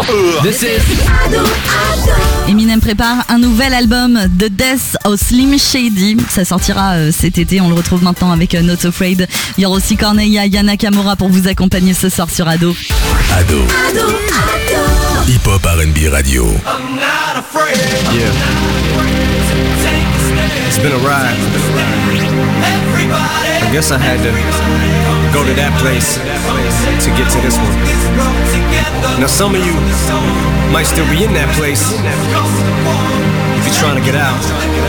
This is Eminem prépare un nouvel album, The Death of Slim Shady. Ça sortira cet été, on le retrouve maintenant avec Not Afraid. Il y aura aussi Cornelia, Yana Kamura pour vous accompagner ce soir sur Ado. Ado. Hip Hop R&B Radio. Yeah. It's been a ride. I guess I had to go to that place to get to this one. Now some of you might still be in that place. If you're trying to get out,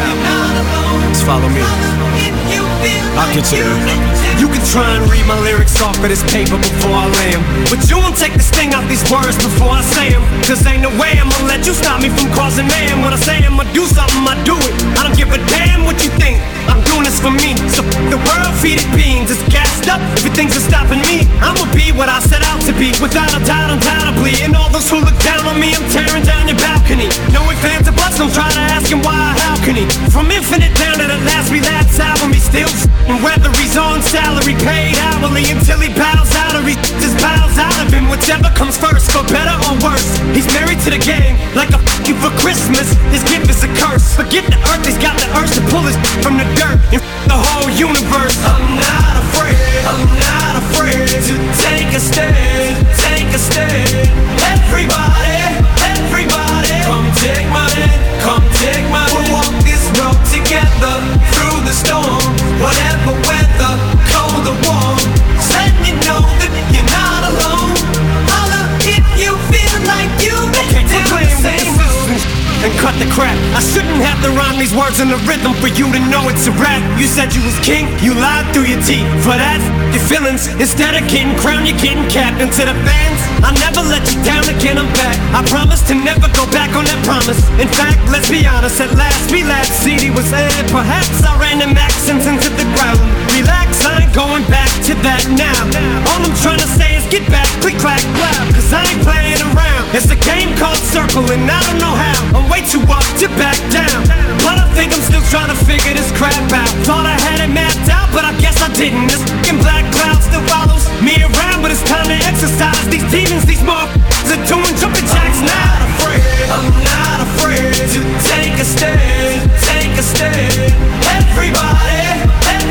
just follow me. I'll get you there. You can try and read my lyrics off of this paper before I lay them, but you won't take the sting out these words before I say them. Cause ain't no way I'ma let you stop me from causing mayhem. When I say I'ma do something, I do it. I don't give a damn what you think, I'm doing this for me. So the world, feed it beans, it's gassed up. Everything's just stopping me. I'ma be what I set out to be, without a doubt, undoubtedly. And all those who look down on me, I'm tearing down your balcony. No ifs, ands, or buts, don't try to ask him why or how can he. From Infinite down to the last relapse album, he's still and whether he's on salary, paid hourly, until he bows out or he just bows out of him. Whichever comes first, for better or worse. He's married to the game, like a f*** you for Christmas. His gift is a curse. Forget the earth, he's got the urge to pull his from the dirt and the whole universe. I'm not afraid to take a stand, take a stand. Everybody, come take my hand, come take my hand. We'll walk this road together through the storm. Whatever weather, cold or warm, just letting you know that you're not alone. Holla if you feel like you've been down the same road. And cut the crap. I shouldn't have to rhyme these words in the rhythm for you to know it's a rap. You said you was king, you lied through your teeth. For that, your feelings, instead of getting crowned, you're getting capped. And to the fans, I never let you down again, I'm back. I promise to never go back on that promise. In fact, let's be honest, at last we laughed. CD was aired, perhaps I ran them accents into the ground. Relax, I ain't going back to that now. All I'm trying to say is get back, click, clack, clap. Cause I ain't playing around. It's a game called Circle and I don't know how. I'm way too up to back down, but I think I'm still trying to figure this crap out. Thought I had it mapped out, but I guess I didn't. This f***ing black cloud still follows me around, but it's time to exercise. These demons, these motherfuckers are doing jumping jacks now. I'm not afraid to take a stand, take a stand. Everybody,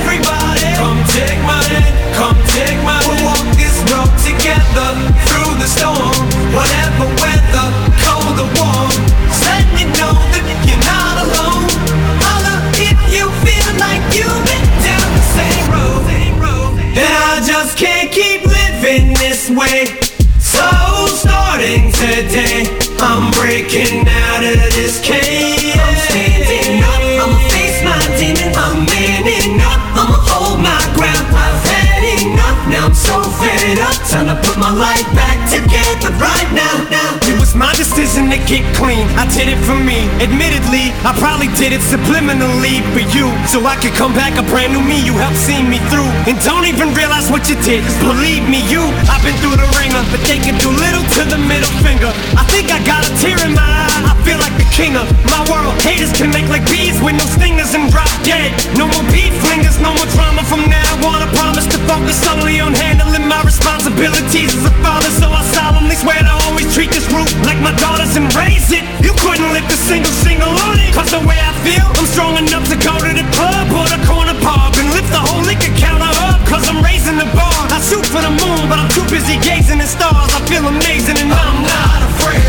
come take my hand, come take my hand. We'll walk this road together through the storm. Whatever weather, cold or warm, just letting you know that you're not alone. Holla if you feel like you've been down the same road. And I just can't keep living this way. So starting today, I'm breaking out of this cage. I'm standing up, I'ma face my demon. I'm manning up, I'ma hold my ground. I've had enough, now I'm so fed up. Time to put my life back together right now. It was my decision to get clean, I did it for me. Admittedly, I probably did it subliminally for you, so I could come back a brand new me. You helped see me through, and don't even realize what you did. Cause believe me, I've been through the ringer, but they can do little to the middle finger. I think I got a tear in my eye, I feel like the king of my world. Haters can make like bees with no stingers and drop dead. No more beef flingers, no more drama from now on. I promise to focus solely on handling my responsibilities as a father. So I solemnly swear to always treat this roof like my daughters and raise it. You couldn't lift a single on it. Cause the way I feel, I'm strong enough to go to the club or the corner pub and lift the whole liquor counter up. Cause I'm raising the bar. I shoot for the moon, but I'm too busy gazing at stars. I feel amazing and I'm not afraid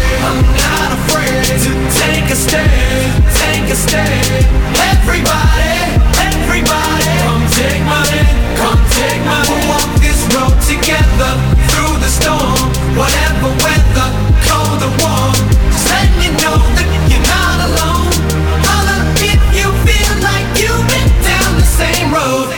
to take a stand, take a stand. Everybody, come take my hand, come take my hand. We'll walk this road together through the storm. Whatever weather, cold or warm, just letting you know that you're not alone. Holla if you feel like you've been down the same road.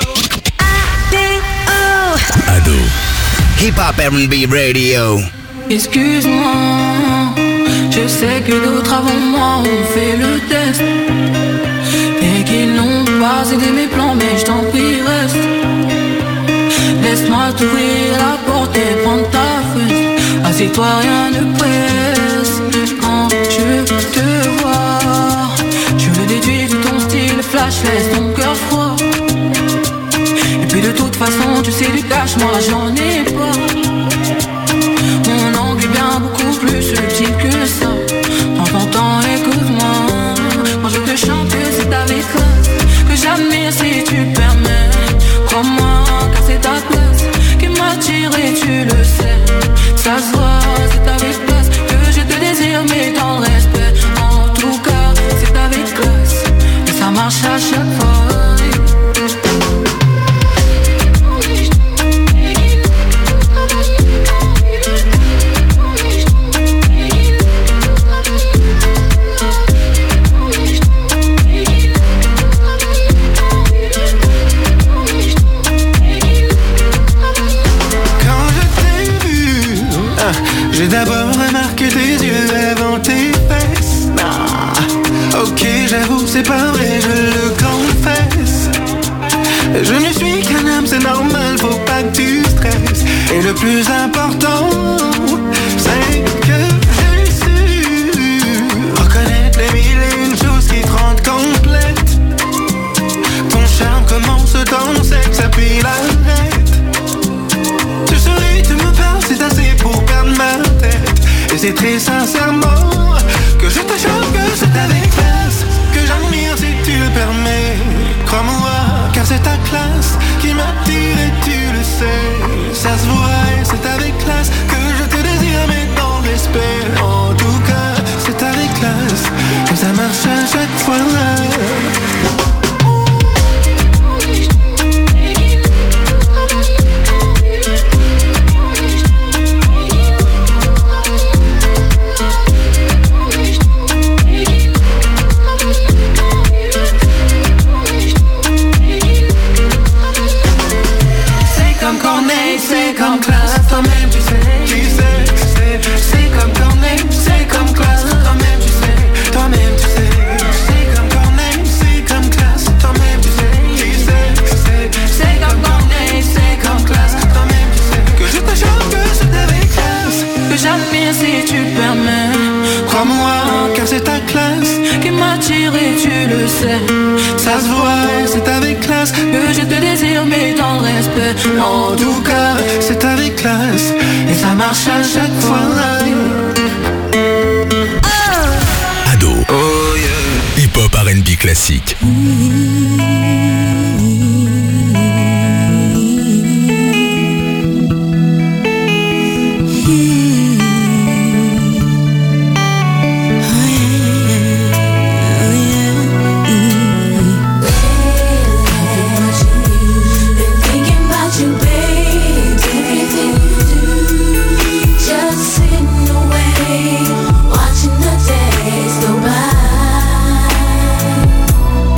Ado. Hip Hop R&B Radio. Excuse-moi, je sais que d'autres avant moi ont fait le test et qu'ils n'ont pas aidé mes plans, mais je t'en prie reste. Laisse-moi t'ouvrir la porte et prendre ta fesse. Assieds-toi, rien ne presse. Quand je te vois, je le déduis de ton style flash, laisse ton cœur froid. Et puis de toute façon, tu sais du cash, moi j'en ai pas. Mon angle est bien beaucoup plus remarque tes yeux avant tes fesses. Ah, ok, j'avoue, c'est pas vrai, je le confesse. Je ne suis qu'un homme, c'est normal, faut pas que tu stresses. Et le plus important, c'est que j'ai su reconnaître les mille et une choses qui te rendent complète. Ton charme commence dans le sexe, puis l'arrête. Tu souris, tu me parles, c'est assez pour perdre ma tête. Et c'est très sincèrement que je te choque, que c'est avec classe que j'admire si tu le permets. Crois-moi, car c'est ta classe qui m'attire et tu le sais. Ça se voit et c'est avec classe que je te désire, mais dans le respect. En tout cas, c'est avec classe que ça marche à chaque fois. C'est comme classe, toi-même tu sais, c'est comme Corneille, c'est comme classe, toi-même tu sais, c'est comme Corneille, c'est comme classe, toi-même tu sais, c'est comme Corneille, c'est comme classe, toi-même tu sais, que je te chante, que c'est avec classe, que j'admire si tu permets, crois-moi, car c'est ta classe qui m'attire et tu le sais, ça se voit, c'est avec classe, que je te désire mais dans le respect, en tout cas, c'est avec classe, et ça marche à chaque fois. Ado. Oh yeah. Hip-hop R&B classique. Watching the days go by.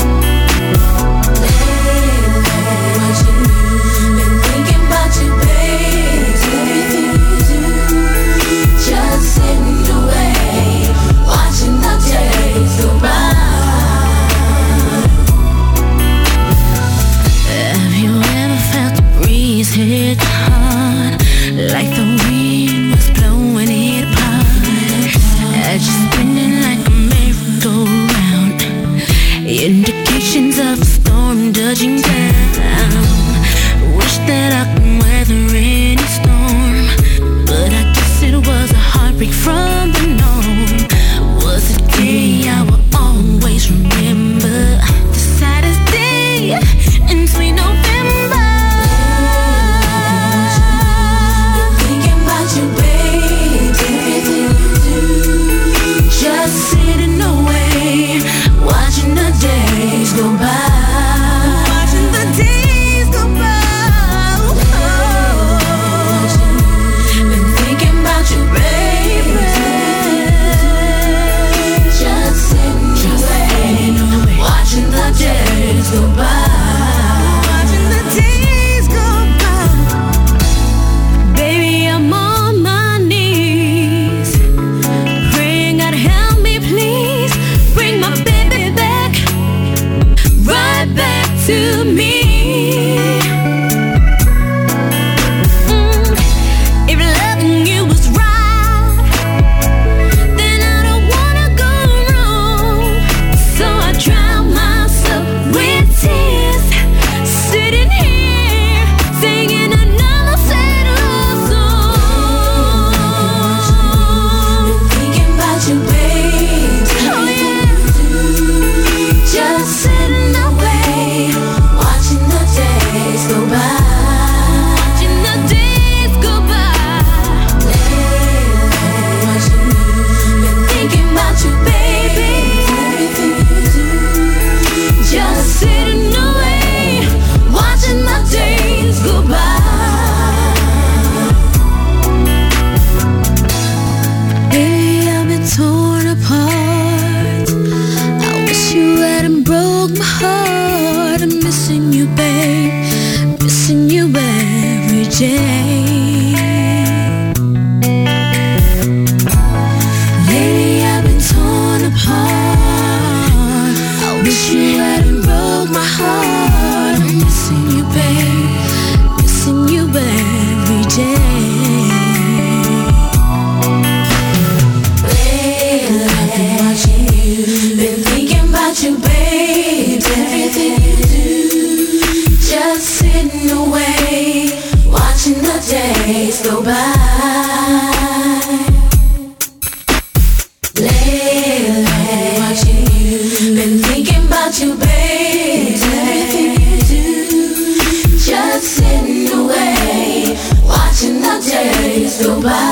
about you, baby. Everything you do, just sitting away, watching the days go by.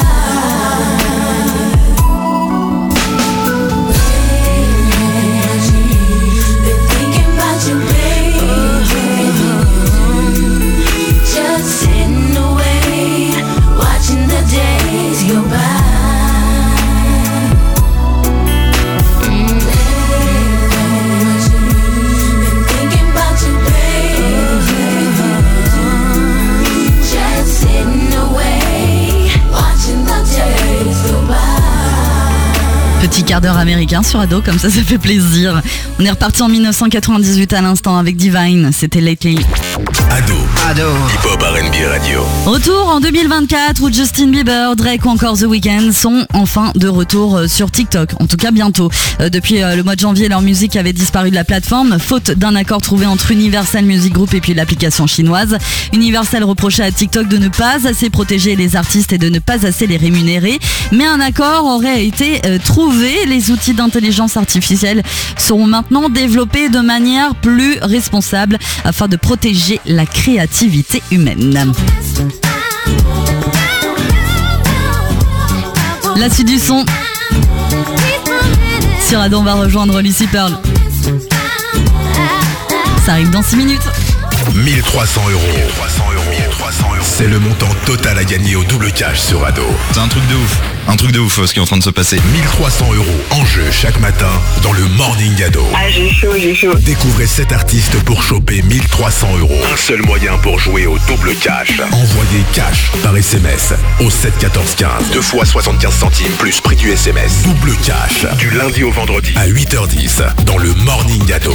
Petit quart d'heure américain sur Ado, comme ça fait plaisir. On est reparti en 1998 à l'instant avec Divine, c'était Lately. Ado. Hip-hop R&B Radio. Retour en 2024 où Justin Bieber, Drake ou encore The Weeknd sont enfin de retour sur TikTok. En tout cas bientôt. Depuis le mois de janvier, leur musique avait disparu de la plateforme, faute d'un accord trouvé entre Universal Music Group et puis l'application chinoise. Universal reprochait à TikTok de ne pas assez protéger les artistes et de ne pas assez les rémunérer. Mais un accord aurait été trouvé. Les outils d'intelligence artificielle seront maintenant développés de manière plus responsable afin de protéger la créativité humaine. La suite du son. Sur Ado, on va rejoindre Lucy Pearl. Ça arrive dans 6 minutes. 1300 €. C'est le montant total à gagner au double cash sur Ado. C'est un truc de ouf. Un truc de ouf ce qui est en train de se passer. 1300 € en jeu chaque matin dans le Morning Ado. Ah, j'ai chaud. Découvrez 7 artistes pour choper 1300 €. Un seul moyen pour jouer au double cash. Envoyez cash par SMS au 7 14 15. 2 fois 75 centimes plus prix du SMS. Double cash du lundi au vendredi à 8h10 dans le Morning Ado.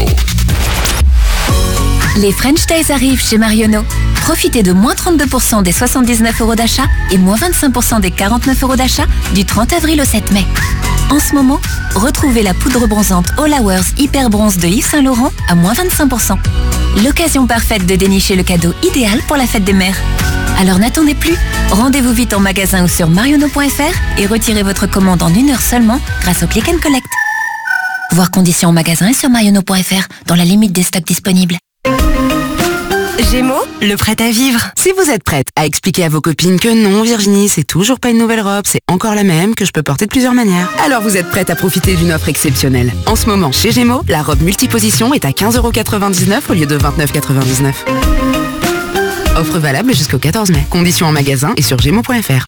Les French Days arrivent chez Marionneau. Profitez de moins 32% des 79 € d'achat et moins 25% des 49 € d'achat du 30 avril au 7 mai. En ce moment, retrouvez la poudre bronzante All Hours Hyper Bronze de Yves Saint Laurent à moins 25%. L'occasion parfaite de dénicher le cadeau idéal pour la fête des mères. Alors n'attendez plus, rendez-vous vite en magasin ou sur marionneau.fr et retirez votre commande en 1 heure seulement grâce au Click and Collect. Voir conditions en magasin et sur marionneau.fr dans la limite des stocks disponibles. Gémeaux, le prêt à vivre. Si vous êtes prête à expliquer à vos copines que non, Virginie, c'est toujours pas une nouvelle robe, c'est encore la même, que je peux porter de plusieurs manières, alors vous êtes prête à profiter d'une offre exceptionnelle. En ce moment, chez Gémeaux, la robe multiposition est à 15,99 € au lieu de 29,99 €. Offre valable jusqu'au 14 mai. Conditions en magasin et sur gémeaux.fr.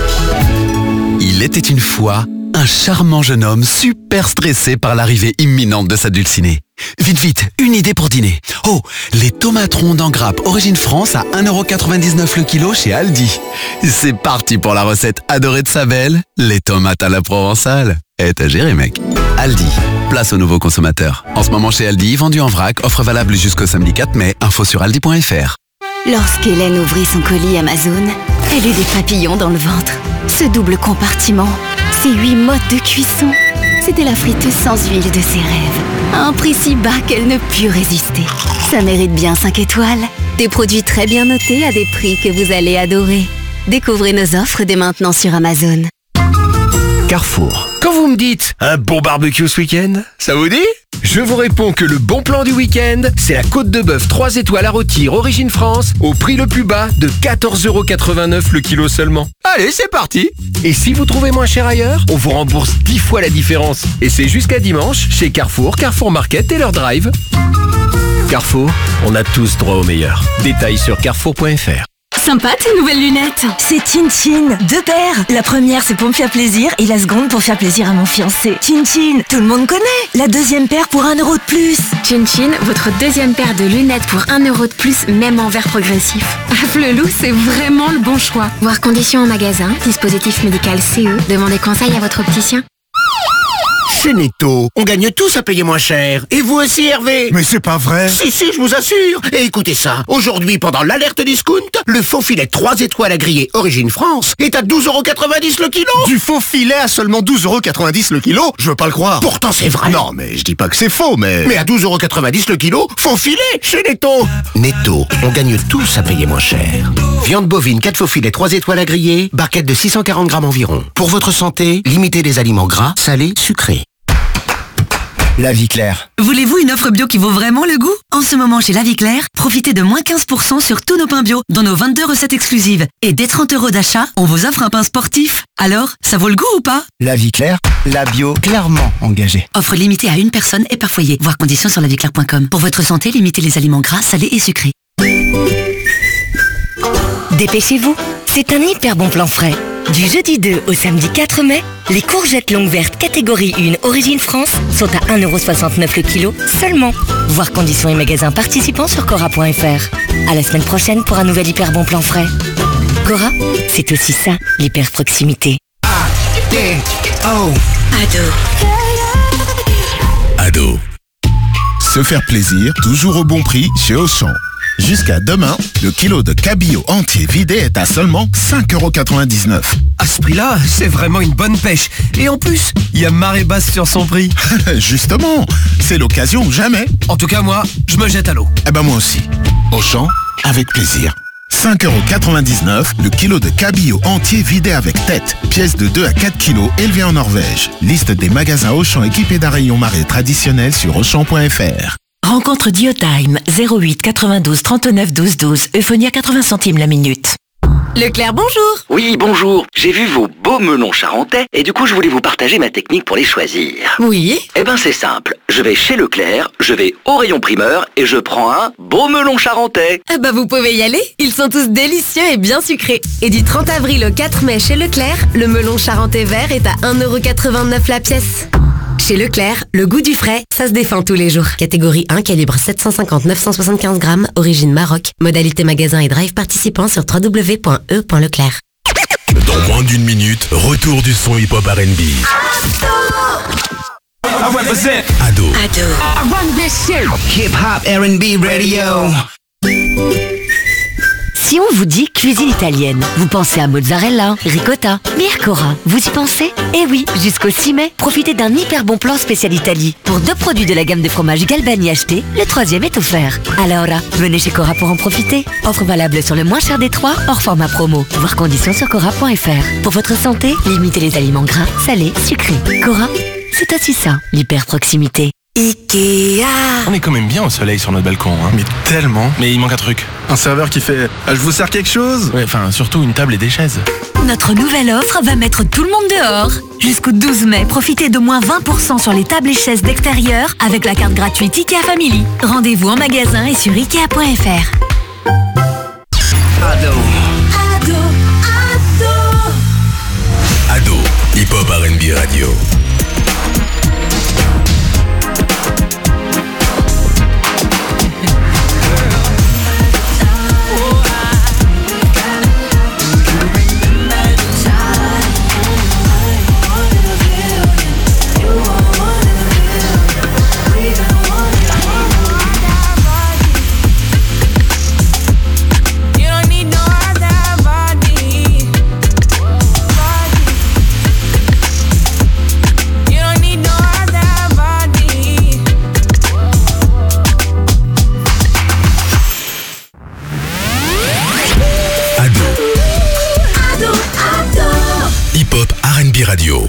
Il était une fois un charmant jeune homme super stressé par l'arrivée imminente de sa dulcinée. Vite, une idée pour dîner. Oh, les tomates rondes en grappe origine France à 1,99 € le kilo chez Aldi. C'est parti pour la recette adorée de sa belle, les tomates à la provençale. T'as géré, mec. Aldi, place aux nouveaux consommateurs. En ce moment chez Aldi, vendu en vrac, offre valable jusqu'au samedi 4 mai, info sur aldi.fr. Lorsqu'Hélène ouvrit son colis Amazon, elle eut des papillons dans le ventre. Ce double compartiment, ces 8 modes de cuisson, c'était la friteuse sans huile de ses rêves. À un prix si bas qu'elle ne put résister. Ça mérite bien 5 étoiles. Des produits très bien notés à des prix que vous allez adorer. Découvrez nos offres dès maintenant sur Amazon. Carrefour. Quand vous me dites un bon barbecue ce week-end, ça vous dit ? Je vous réponds que le bon plan du week-end, c'est la côte de bœuf 3 étoiles à rôtir origine France au prix le plus bas de 14,89 € le kilo seulement. Allez, c'est parti. Et si vous trouvez moins cher ailleurs, on vous rembourse 10 fois la différence. Et c'est jusqu'à dimanche chez Carrefour, Carrefour Market et leur drive. Carrefour, on a tous droit au meilleur. Détails sur carrefour.fr. Sympa tes nouvelles lunettes. C'est Chin Chin, 2 paires. La première c'est pour me faire plaisir et la seconde pour faire plaisir à mon fiancé. Chin Chin, tout le monde connaît. La deuxième paire pour 1 € de plus. Chin Chin, votre deuxième paire de lunettes pour 1 € de plus, même en verre progressif. Flelou, c'est vraiment le bon choix. Voir conditions en magasin, dispositif médical CE. Demandez conseil à votre opticien. Chez Netto, on gagne tous à payer moins cher. Et vous aussi, Hervé? Mais c'est pas vrai. Si, je vous assure. Et écoutez ça. Aujourd'hui, pendant l'alerte discount, le faux filet 3 étoiles à griller Origine France est à 12,90 € le kilo. Du faux filet à seulement 12,90 € le kilo? Je veux pas le croire. Pourtant, c'est vrai. Non, mais je dis pas que c'est faux, mais... Mais à 12,90 € le kilo, faux filet chez Netto. Netto, on gagne tous à payer moins cher. Viande bovine 4 faux filets 3 étoiles à griller, barquette de 640 grammes environ. Pour votre santé, limitez les aliments gras, salés, sucrés. La Vie Claire. Voulez-vous une offre bio qui vaut vraiment le goût? En ce moment chez La Vie Claire, profitez de moins 15% sur tous nos pains bio, dont nos 22 recettes exclusives. Et dès 30 € d'achat, on vous offre un pain sportif. Alors, ça vaut le goût ou pas? La Vie Claire, la bio clairement engagée. Offre limitée à une personne et par foyer. Voir conditions sur laviclaire.com. Pour votre santé, limitez les aliments gras, salés et sucrés. Dépêchez-vous, c'est un hyper bon plan frais. Du jeudi 2 au samedi 4 mai, les courgettes longues vertes catégorie 1 Origine France sont à 1,69€ le kilo seulement. Voir conditions et magasins participants sur Cora.fr. À la semaine prochaine pour un nouvel hyper bon plan frais. Cora, c'est aussi ça, l'hyper proximité. Ado. Se faire plaisir, toujours au bon prix chez Auchan. Jusqu'à demain, le kilo de cabillaud entier vidé est à seulement 5,99€. À ce prix-là, c'est vraiment une bonne pêche. Et en plus, il y a marée basse sur son prix. Justement, c'est l'occasion ou jamais. En tout cas, moi, je me jette à l'eau. Eh ben moi aussi. Auchan, avec plaisir. 5,99€ le kilo de cabillaud entier vidé avec tête. Pièce de 2 à 4 kilos élevée en Norvège. Liste des magasins Auchan équipés d'un rayon marée traditionnel sur Auchan.fr. Rencontre Diotime 08 92 39 12 12. Euphonie à 80 centimes la minute. Leclerc, bonjour. Oui, bonjour. J'ai vu vos beaux melons charentais et du coup, je voulais vous partager ma technique pour les choisir. Oui. Eh ben, c'est simple. Je vais chez Leclerc, je vais au rayon primeur et je prends un beau melon charentais. Ah bah, vous pouvez y aller. Ils sont tous délicieux et bien sucrés. Et du 30 avril au 4 mai chez Leclerc, le melon charentais vert est à 1,89€ la pièce. Chez Leclerc, le goût du frais, ça se défend tous les jours. Catégorie 1, calibre 750-975 grammes, origine Maroc. Modalité magasin et drive participant sur www.e.leclerc. Dans moins d'une minute, retour du son hip-hop R&B. Ado. Hip-hop R&B Radio. Si on vous dit cuisine italienne, vous pensez à mozzarella, ricotta, mais Cora, vous y pensez? Eh oui, jusqu'au 6 mai, profitez d'un hyper bon plan spécial Italie. Pour 2 produits de la gamme de fromage Galbani achetés, le 3e est offert. Alors, venez chez Cora pour en profiter. Offre valable sur le moins cher des 3, hors format promo. Voir conditions sur Cora.fr. Pour votre santé, limitez les aliments gras, salés, sucrés. Cora, c'est aussi ça, l'hyper proximité. Ikea. On est quand même bien au soleil sur notre balcon, hein. Mais tellement. Mais il manque un truc. Un serveur qui fait « Je vous sers quelque chose ?» Ouais, enfin, surtout une table et des chaises. Notre nouvelle offre va mettre tout le monde dehors. Jusqu'au 12 mai, profitez de moins 20% sur les tables et chaises d'extérieur avec la carte gratuite Ikea Family. Rendez-vous en magasin et sur Ikea.fr. Ado. Hip-hop R&B Radio. R&B Radio.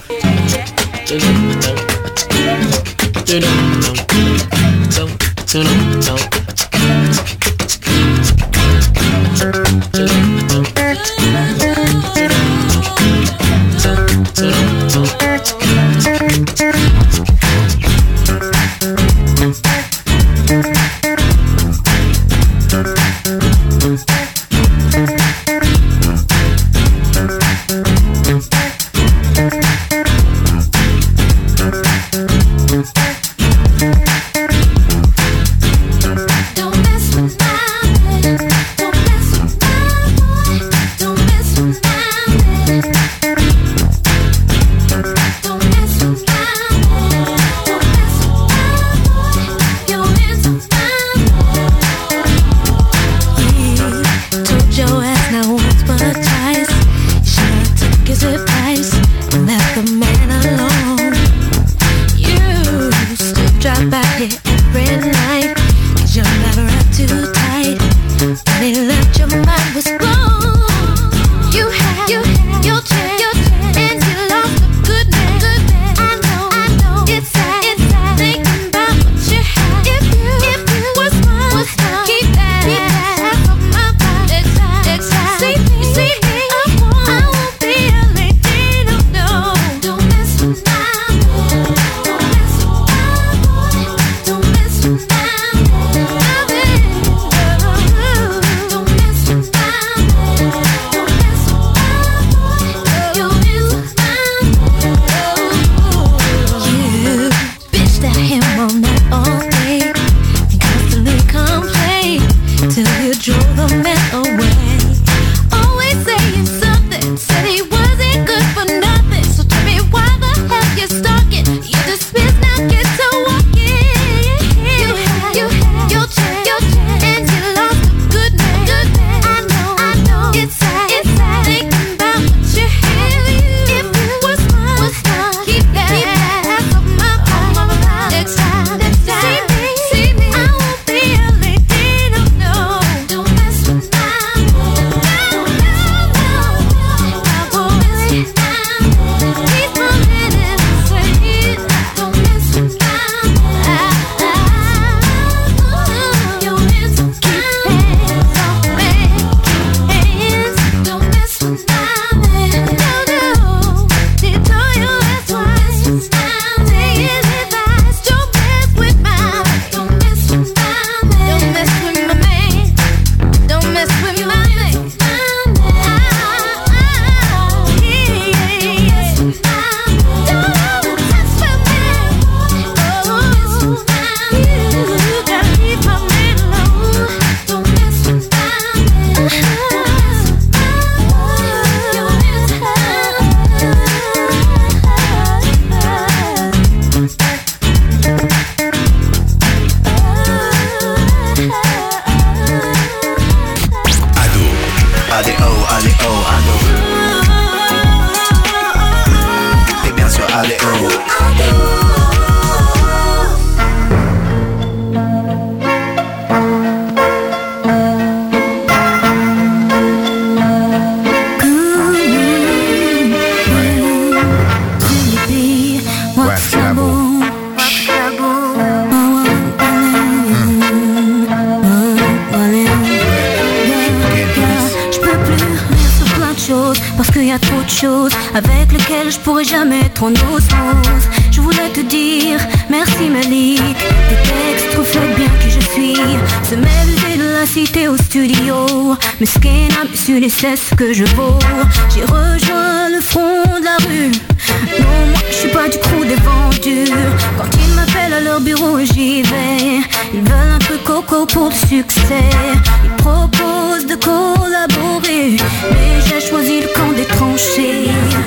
Avec lesquels je pourrais jamais être en osmose. Je voulais te dire merci Malik. Tes textes reflètent bien qui je suis. Se m'élever de la cité au studio. Mais ce qu'est l'absurde, c'est ce que je vaux. J'ai rejoint le front de la rue. Non, moi je suis pas du crew des vendus. Quand ils m'appellent à leur bureau, j'y vais. Ils veulent un peu coco pour le succès. Ils proposent de collaborer, mais j'ai choisi le camp des tranchées.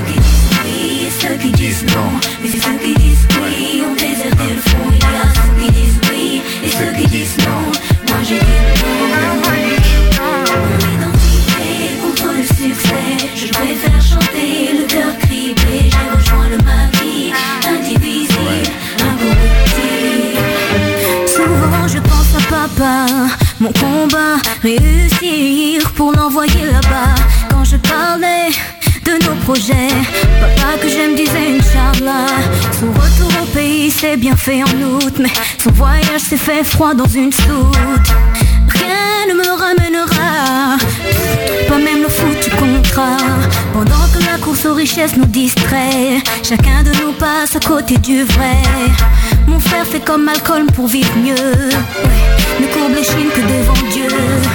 Ceux qui disent non, mais c'est ceux qui disent oui. On déserté le front, il y a ceux qui disent oui. Et ceux qui disent non, moi j'ai dit non. Mon identité contre le succès. Je préfère chanter le cœur criblé. J'ai rejoint le maquis, indivisible, incorruptible. Souvent je pense à papa, mon combat, réussir pour l'envoyer là-bas. Quand je parlais de nos projets, papa que j'aime disait Inch'Allah. Son retour au pays s'est bien fait en août, mais son voyage s'est fait froid dans une soute. Rien ne me ramènera, pas même le foutu contrat. Pendant que la course aux richesses nous distrait, chacun de nous passe à côté du vrai. Mon frère fait comme Malcolm pour vivre mieux, ouais, ne courbe les chines que devant Dieu.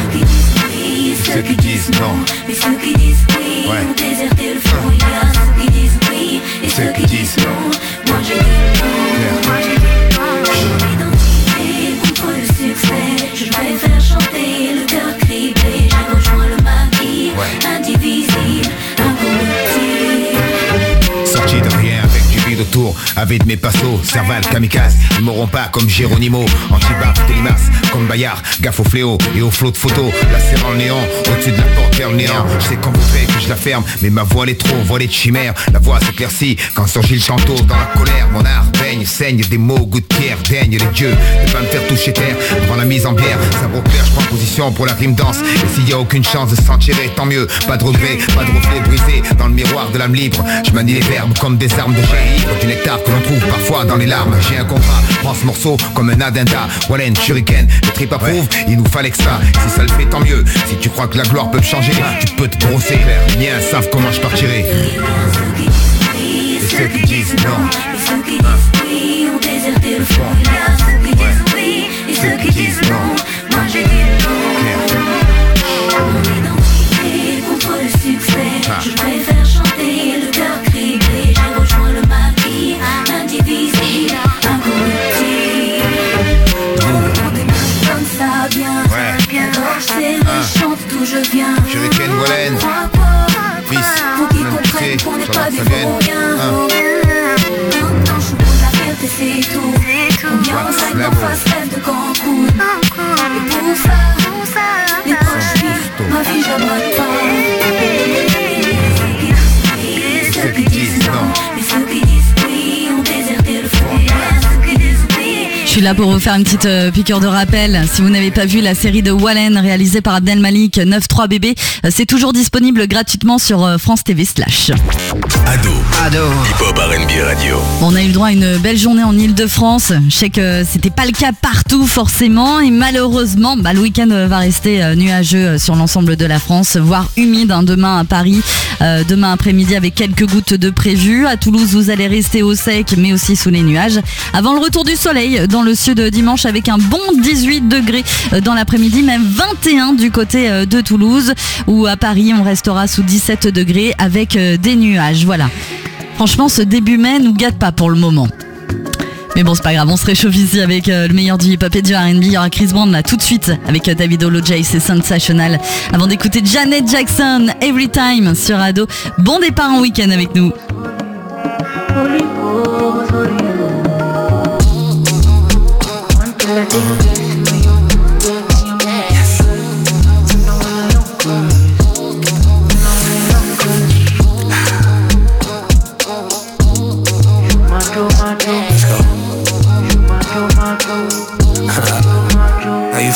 Ceux qui disent non, mais ceux qui disent oui, ouais, ont déserté le front. Il y a ceux qui disent oui, et ceux qui disent non. Moi j'ai dit non, moi j'ai dit non. L'identité contre le succès. Je préfère chanter le cœur criblé. J'ai rejoint le maquis, ouais, indivisible, incorruptible. Sorti de rien avec du vide autour, avec mes passos, Serval, kamikaze. Ils m'auront pas comme Géronimo, Antibar, Télimas, comme Bayard, gaffe au fléau et au flot de photos. La serre en néant, au-dessus de la porte vers le néant. Je sais quand vous faites que je la ferme, mais ma voix est trop voilée de chimère. La voix s'éclaircit quand surgit le chanteau dans la colère. Mon art baigne, saigne des mots, goût de pierre, daigne les dieux de pas me faire toucher terre avant la mise en bière. Sabre clair, je prends position pour la rime danse. Et s'il y a aucune chance de s'en tirer, tant mieux. Pas de regret, pas de reflet brisé dans le miroir de l'âme libre. Je manie les verbes comme des armes de jet, du nectar que l'on trouve parfois dans les larmes. J'ai un contrat, prends ce morceau comme un addenda. Wallen, shuriken, le trip approuve, il nous fallait que ça. Si ça le fait, tant mieux. Si tu crois que la gloire peut me changer, tu peux te brosser. Les miens savent comment je partirai. Et ceux qui disent non, et ceux qui disent oui, ont déserté le front. Il y a ceux qui disent oui, et ceux qui disent non. Moi j'ai dit non. Mon identité contre le succès. Je préfère chanter le cœur criblé. J'ai rejoint le maquis, indivisible, incorruptible. Quand t'es comme ça, bien, bien gorge serrée, chante d'où je viens. Shuriken, Wallen, Bis, pour qu'ils comprennent qu'on n'est pas des vauriens. Maintenant je pose la fierté, c'est tout. On vient en sac d'en face, rêve de grand coup. Et pour ça, les proches vivent, ma vie j'aborde pas. Ceux qui disent non, mais ceux qui disent oui, ont déserté le front. Ceux qui disent oui. Je suis là pour vous faire une petite piqûre de rappel. Si vous n'avez pas vu la série de Wallen réalisée par Abdel Malik, 9-3 bébé, c'est toujours disponible gratuitement sur France TV /. Ado. Hip-hop R&B Radio. On a eu le droit à une belle journée en Ile-de-France. Je sais que c'était pas le cas partout forcément et malheureusement, le week-end va rester nuageux sur l'ensemble de la France, voire humide demain à Paris. Demain après-midi avec quelques gouttes de prévues. À Toulouse, vous allez rester au sec mais aussi sous les nuages. Avant le retour du soleil dans le sud dimanche avec un bon 18 degrés dans l'après-midi, même 21 du côté de Toulouse, où à Paris on restera sous 17 degrés avec des nuages. Voilà. Franchement, ce début mai nous gâte pas pour le moment. Mais bon, c'est pas grave, on se réchauffe ici avec le meilleur du hip-hop et du R&B. Il y aura Chris Brown là tout de suite avec David Olo-J, c'est Sensational. Avant d'écouter Janet Jackson, Every Time sur Ado. Bon départ en week-end avec nous.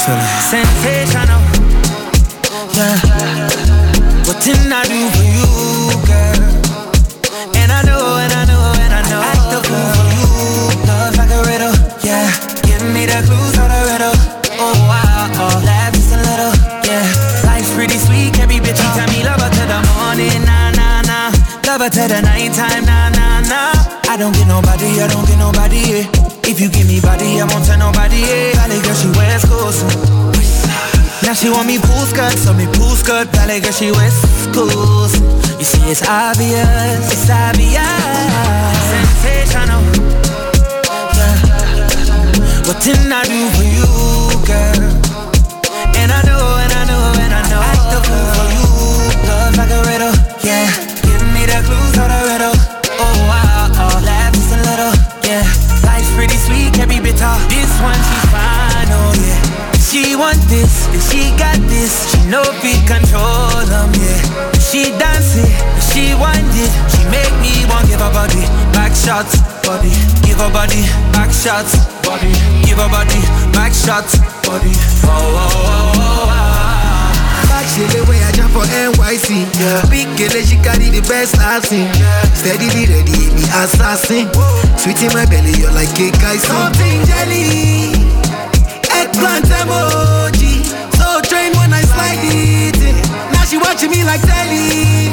feeling? Sensational. Yeah. What didn't I do for you, girl? And I know, and I know, and I know. Act the fool for you. Love like a riddle, yeah. Give me the clues for the riddle. Oh, wow, oh, laugh just a little, yeah. Life's pretty sweet, can't be bitchy. Tell me love her to the morning, nah, nah, nah. Love her to the nighttime, nah, nah, nah. I don't get nobody, yeah. If you give me body, I won't tell nobody, yeah. Valley girl, she West Coast. Now she want me pool skirt, so me pool skirt. Valley girl, she West Coast. You see, it's obvious, it's obvious. Sensational, yeah. What didn't I do for you, girl? And I know, and I know, and I know. Act the fool for you. Love like a riddle, yeah. Give me the clues for the riddle. Oh, wow, oh, laugh just a little, yeah. Life's pretty sweet, can't be bitter. This one, she's fine, oh, yeah. She want this, and she got this. She know we control them, yeah. She dance it, she want it. She make me want give her body back shots, body. Give her body back shots, body. Give her body back shots, body. Oh, oh, oh, oh, oh. Back shit the way I jump for NYC, yeah. Big girl, she carry the best I've seen, yeah. Steadily ready, me assassin. Sweet in my belly, you're like cake icing. Something jelly. Eggplant emoji, so train when I slide it. Now she watching me like telly.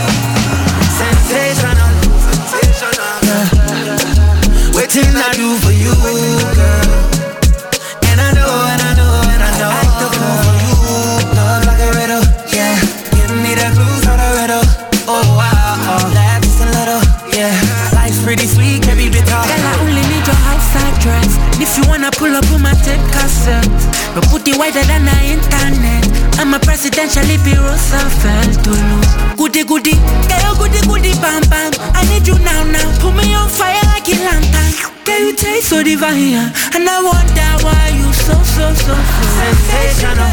Sensational, sensational, yeah. Waiting I do for you, girl. And I know, and I know, and I know. Act the fool for you. Love like a riddle, yeah. Give me the clues for the riddle. Oh wow, oh, laugh just a little, yeah. Life's pretty sweet, can't be bitter. Girl, I only need your outside dress. If you wanna pull up on my tape cassette, but put it wider than the internet. I'm a presidential hippie Roosevelt to lose. Goody goody, girl, goody goody, bam bam. I need you now, now. Put me on fire like a lantern. Girl, you taste so divine, and I wonder why you so sensational.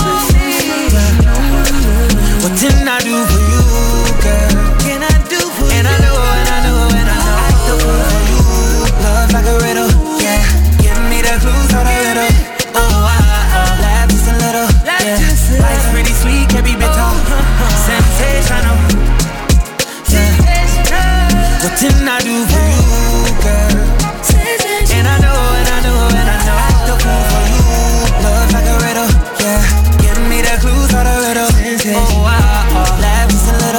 What didn't I do for you, girl? Can I do for you? And I know, and I know, and I know. Act the fool for you. Love like a riddle, yeah. Give me the clues for the riddle. Oh, laugh just a little, yeah. Life's pretty sweet, can't be bitter. Sensational, yeah. What didn't I do for you, girl? And I know, and I know, and I know. Act the fool for you. Love like a riddle, yeah. Give me the clues for the riddle. Oh, laugh just a little.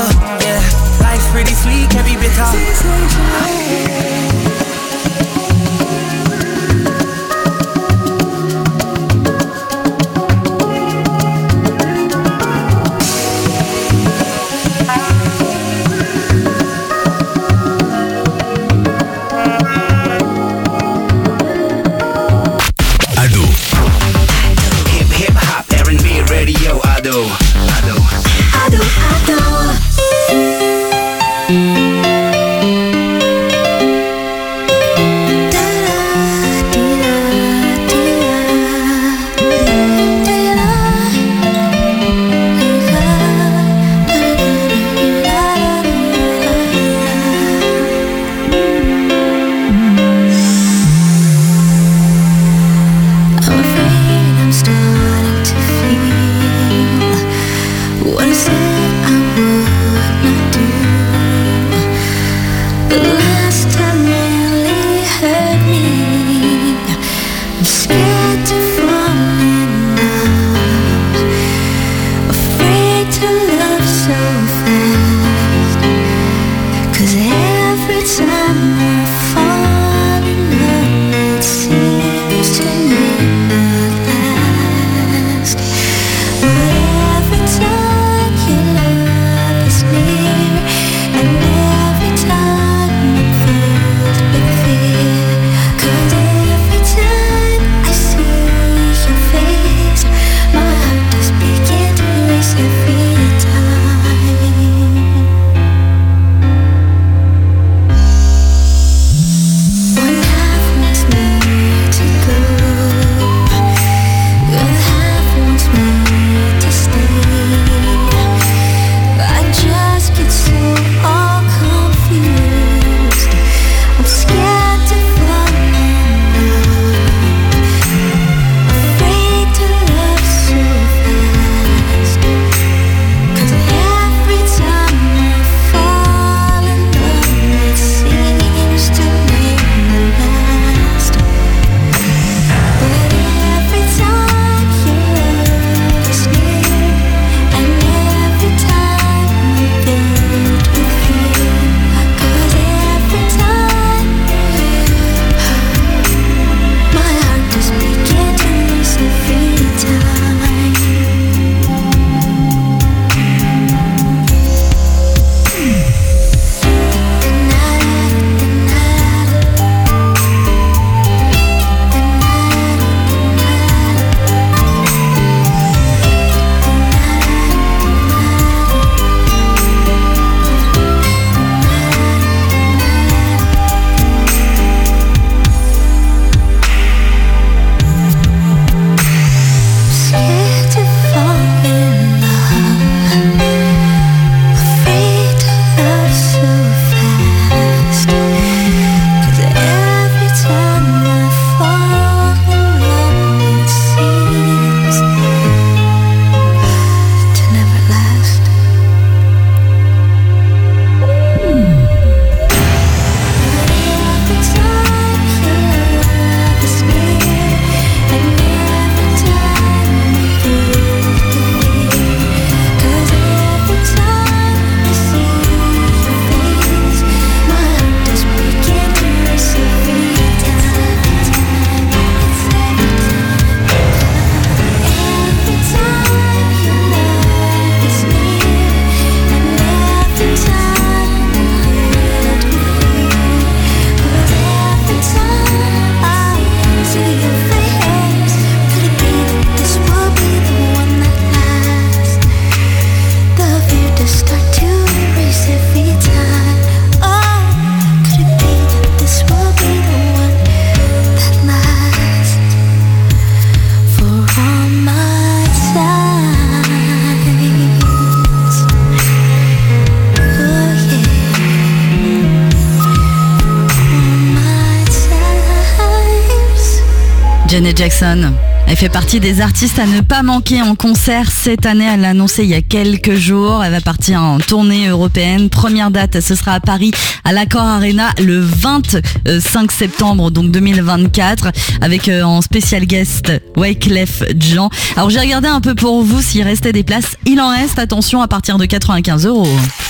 Janet Jackson. Elle fait partie des artistes à ne pas manquer en concert cette année. Elle l'a annoncé il y a quelques jours. Elle va partir en tournée européenne. Première date, ce sera à Paris, à l'Accor Arena, le 25 septembre, donc 2024, avec en spécial guest Wyclef Jean. Alors j'ai regardé un peu pour vous s'il restait des places. Il en reste, attention, à partir de 95 €.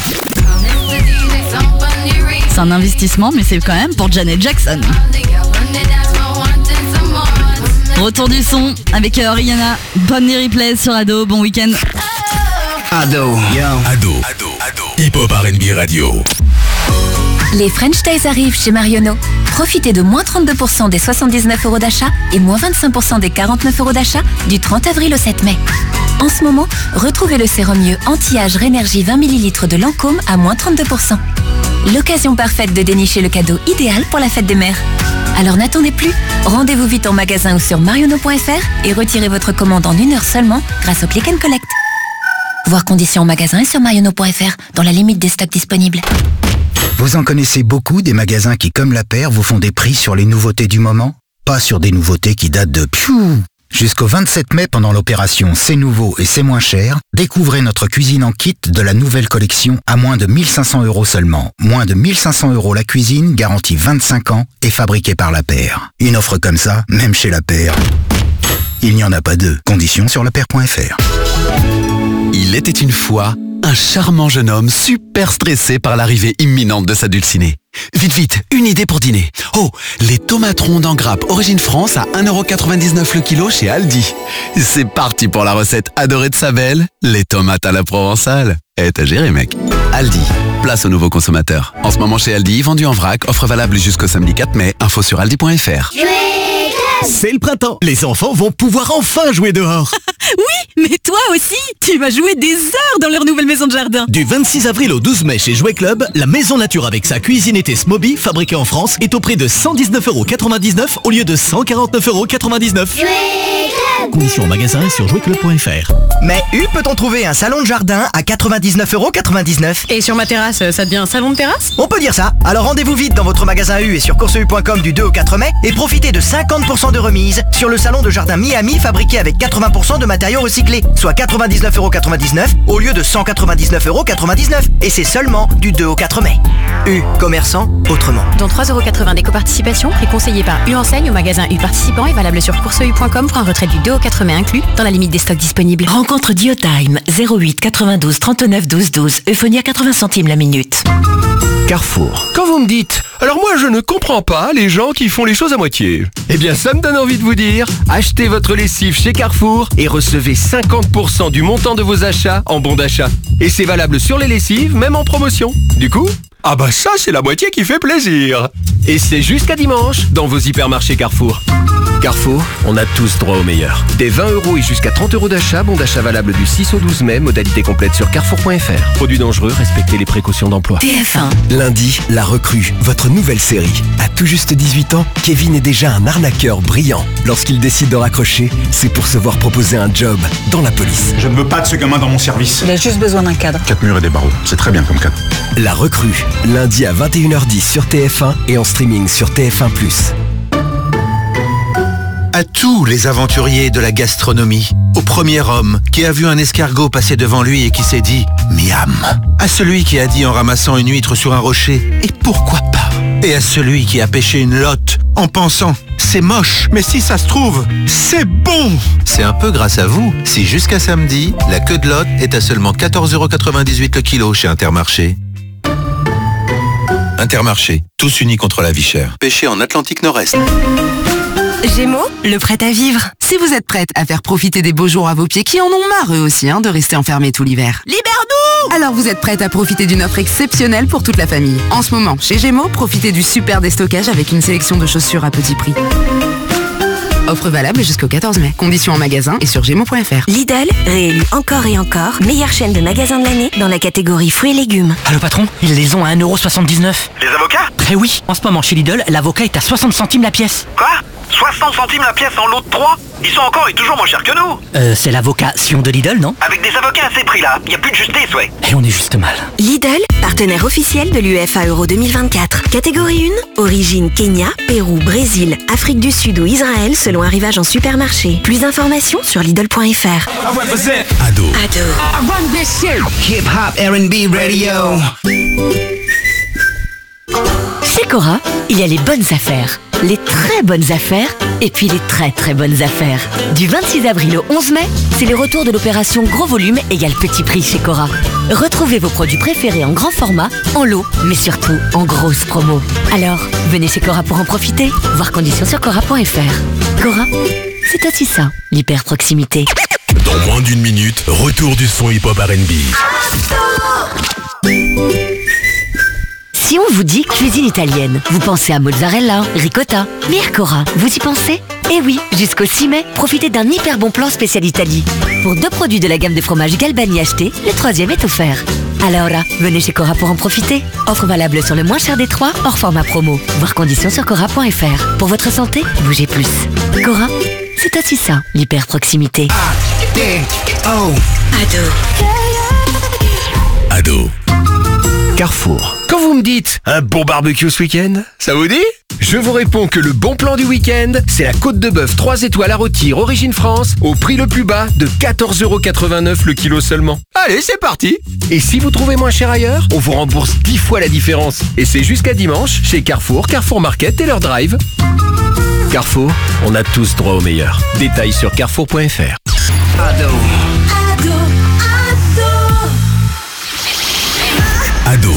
C'est un investissement, mais c'est quand même pour Janet Jackson. Retour du son avec Rihanna. Bonne nuit replay sur Ado. Bon week-end. Ado. Ado. Hip Hop R&B Radio. Les French Days arrivent chez Marionneau. Profitez de moins 32% des 79 € d'achat et moins 25% des 49 € d'achat du 30 avril au 7 mai. En ce moment, retrouvez le sérum mieux anti-âge Rénergie 20 ml de Lancôme à moins 32%. L'occasion parfaite de dénicher le cadeau idéal pour la fête des mères. Alors n'attendez plus, rendez-vous vite en magasin ou sur marionneau.fr et retirez votre commande en 1 heure seulement grâce au Click and Collect. Voir conditions en magasin et sur marionneau.fr dans la limite des stocks disponibles. Vous en connaissez beaucoup des magasins qui, comme La Paire, vous font des prix sur les nouveautés du moment? Pas sur des nouveautés qui datent de Jusqu'au 27 mai, pendant l'opération C'est nouveau et c'est moins cher, découvrez notre cuisine en kit de la nouvelle collection à moins de 1500 € seulement. Moins de 1500 € la cuisine, garantie 25 ans et fabriquée par La Paire. Une offre comme ça, même chez La Paire, il n'y en a pas deux. Conditions sur lapaire.fr. Il était une fois un charmant jeune homme super stressé par l'arrivée imminente de sa dulcinée. Vite, une idée pour dîner. Oh, les tomates rondes en grappe Origine France à 1,99 € le kilo chez Aldi. C'est parti pour la recette adorée de sa belle, les tomates à la provençale. T'as géré, mec. Aldi, place aux nouveaux consommateurs. En ce moment chez Aldi, vendu en vrac, offre valable jusqu'au samedi 4 mai. Info sur aldi.fr. C'est le printemps. Les enfants vont pouvoir enfin jouer dehors. Oui, mais toi aussi, tu vas jouer des heures dans leur nouvelle maison de jardin. Du 26 avril au 12 mai chez Jouet Club, la maison nature avec sa cuisine été Smoby, fabriquée en France, est au prix de 119,99 € au lieu de 149,99 €. Conditions en magasin et sur jouetclub.fr. Mais peut-on trouver un salon de jardin à 99,99 €? Et sur ma terrasse, ça devient un salon de terrasse? On peut dire ça. Alors rendez-vous vite dans votre magasin U et sur courseu.com du 2 au 4 mai et profitez de 50% de remise sur le salon de jardin Miami fabriqué avec 80% de matériaux recyclés, soit 99,99 € au lieu de 199,99 €. Et c'est seulement du 2 au 4 mai. U, commerçant autrement. Dont 3,80 € d'éco-participation, prix conseillé par U Enseigne au magasin U participant et valable sur courseu.com pour un retrait du 2 au 4 mai inclus dans la limite des stocks disponibles. Rencontre Diotime 08 92 39 12 12. Euphonie à 80 centimes la minute. Carrefour. Quand vous me dites « Alors moi je ne comprends pas les gens qui font les choses à moitié », eh bien ça me donne envie de vous dire « Achetez votre lessive chez Carrefour et recevez 50% du montant de vos achats en bon d'achat. Et c'est valable sur les lessives, même en promotion. Du coup, ah bah ça c'est la moitié qui fait plaisir. Et c'est jusqu'à dimanche dans vos hypermarchés Carrefour. Carrefour, on a tous droit au meilleur. Des 20 € et jusqu'à 30 € d'achat, bon d'achat valable du 6 au 12 mai, modalité complète sur carrefour.fr. Produits dangereux, respectez les précautions d'emploi. TF1. Lundi, La Recrue, votre nouvelle série. À tout juste 18 ans, Kevin est déjà un arnaqueur brillant. Lorsqu'il décide de raccrocher, c'est pour se voir proposer un job dans la police. Je ne veux pas de ce gamin dans mon service. Il a juste besoin d'un cadre. 4 murs et des barreaux, c'est très bien comme cadre. La Recrue, lundi à 21h10 sur TF1 et en streaming sur TF1+. À tous les aventuriers de la gastronomie, au premier homme qui a vu un escargot passer devant lui et qui s'est dit « Miam », à celui qui a dit en ramassant une huître sur un rocher « Et pourquoi pas ?» et à celui qui a pêché une lotte en pensant « C'est moche, mais si ça se trouve, c'est bon !» C'est un peu grâce à vous si jusqu'à samedi, la queue de lotte est à seulement 14,98 € le kilo chez Intermarché. Intermarché, tous unis contre la vie chère. Pêché en Atlantique Nord-Est. Gémeaux, le prêt à vivre. Si vous êtes prête à faire profiter des beaux jours à vos pieds qui en ont marre eux aussi de rester enfermés tout l'hiver. Libère-nous! Alors vous êtes prête à profiter d'une offre exceptionnelle pour toute la famille. En ce moment, chez Gémeaux, profitez du super déstockage avec une sélection de chaussures à petit prix. Offre valable jusqu'au 14 mai. Conditions en magasin et sur gémeaux.fr. Lidl, réélu encore et encore, meilleure chaîne de magasins de l'année dans la catégorie fruits et légumes. Allô patron, ils les ont à 1,79 €. Les avocats ? Eh oui, en ce moment chez Lidl, l'avocat est à 60 centimes la pièce. Quoi ? 60 centimes la pièce en lot de 3. Ils sont encore et toujours moins chers que nous. C'est la vocation de Lidl, non? Avec des avocats à ces prix-là, y a plus de justesse, ouais. Et on est juste mal. Lidl, partenaire officiel de l'UEFA Euro 2024. Catégorie 1, origine Kenya, Pérou, Brésil, Afrique du Sud ou Israël selon arrivage en supermarché. Plus d'informations sur Lidl.fr. Ado. Hip Hop R&B Radio. Chez Cora, il y a les bonnes affaires, les très bonnes affaires et puis les très très bonnes affaires. Du 26 avril au 11 mai, c'est le retour de l'opération Gros Volume égale Petit Prix chez Cora. Retrouvez vos produits préférés en grand format, en lot, mais surtout en grosse promo. Alors, venez chez Cora pour en profiter. Voir conditions sur Cora.fr. Cora, c'est aussi ça, l'hyper proximité. Dans moins d'une minute, retour du son hip-hop R&B. Si on vous dit cuisine italienne, vous pensez à mozzarella, ricotta. Mais à Cora, vous y pensez? Eh oui, jusqu'au 6 mai, profitez d'un hyper bon plan spécial Italie. Pour 2 produits de la gamme de fromage Galbani achetés, le 3e est offert. Alors là, venez chez Cora pour en profiter. Offre valable sur le moins cher des 3, hors format promo. Voir conditions sur Cora.fr. Pour votre santé, bougez plus. Cora, c'est aussi ça, l'hyper proximité. Ado. Carrefour. Quand vous me dites un bon barbecue ce week-end, ça vous dit? Je vous réponds que le bon plan du week-end, c'est la côte de bœuf 3 étoiles à rôtir origine France au prix le plus bas de 14,89€ le kilo seulement. Allez, c'est parti! Et si vous trouvez moins cher ailleurs, on vous rembourse 10 fois la différence. Et c'est jusqu'à dimanche chez Carrefour, Carrefour Market et leur drive. Carrefour, on a tous droit au meilleur. Détails sur carrefour.fr. Ado.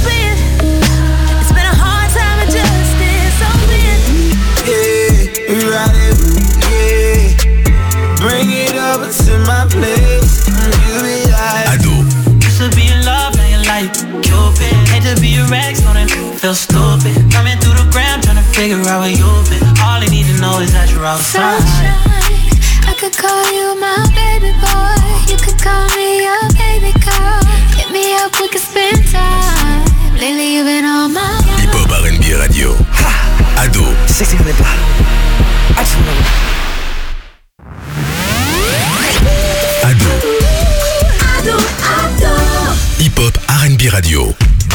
Bring it over to my place. You be like, Ado. Used to be in love, now you're like Cupid. Hate to be your ex, don't it feel stupid? Coming through the gram, trying to figure out where you've been. All I need to know is that you're outside. Sunshine, I could call you my baby boy. You could call me your baby girl. Hit me up, we could spend time. Lately you've been on my mind. Hip-hop R&B Radio. Ado. C'est que c'est pas. Ado. Hip-hop R&B Radio.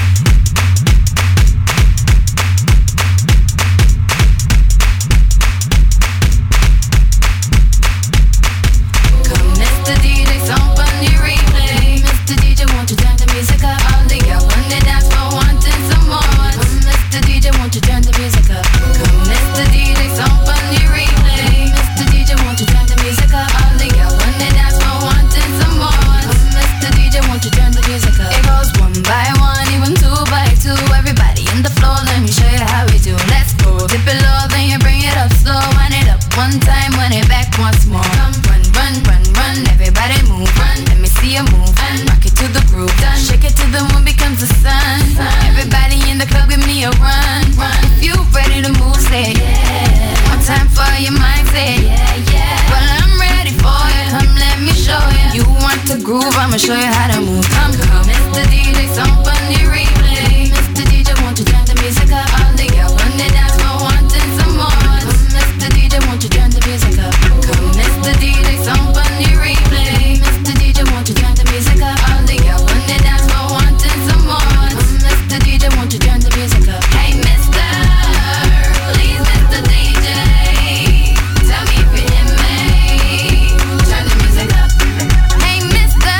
One time, run it back once more. Come, run, run, run, run. Everybody move, run. Let me see you move. And rock it to the groove. Done. Shake it till the moon becomes the sun. Everybody in the club, give me a run. Run. If you ready to move, say yeah. One time for your mind, say yeah, yeah. Well, I'm ready for it. Come, let me show you. You want to groove? I'ma show you how to move. Come, come, Mr. DJ, some funny replay. Mr. DJ, won't you turn the music up? All the girls on the dance floor wanting some more. Mr. DJ, won't you turn the music up? Come, Mr. DJ, some funny replay. Mr. DJ, won't you turn the music up? All the girls on the dance floor wanting some more. Mr. DJ, won't you turn the music up? Hey, Mr. Please, Mr. DJ, tell me if you hear me. Turn the music up. Hey, Mr.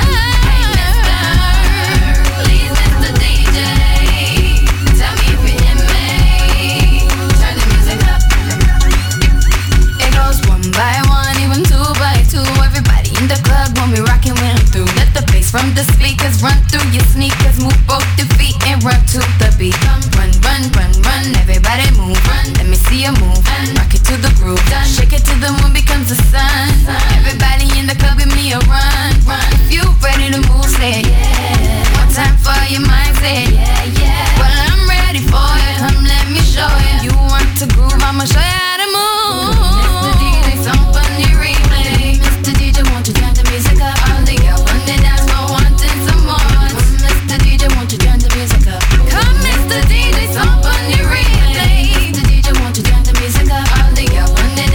Please, Mr. DJ, tell me if you hear me. Turn the music up. It goes one by one, even two by two. Everybody in the club when we rockin' when I'm through. Let the bass from the speakers run through your sneakers. Move both your feet and run to the beat. Come, run, run, run, run. Everybody move, run. Let me see you move. Rock it to the groove. Done. Shake it till the moon becomes the sun. Everybody in the club, give me a run, run. If you ready to move, say yeah. One time for your mind, say yeah, yeah. Well, I'm ready for it. Come, let me show you. You want to groove? I'ma show you how to move. Mr. DJ, some funny replay. Mr. DJ, won't you turn the music up? All the girls on the dance floor wanting some more. Mr. DJ, won't you turn the music up? Come, Mr. DJ, some funny replay. Mr. DJ, won't you turn the music up? All the girls on the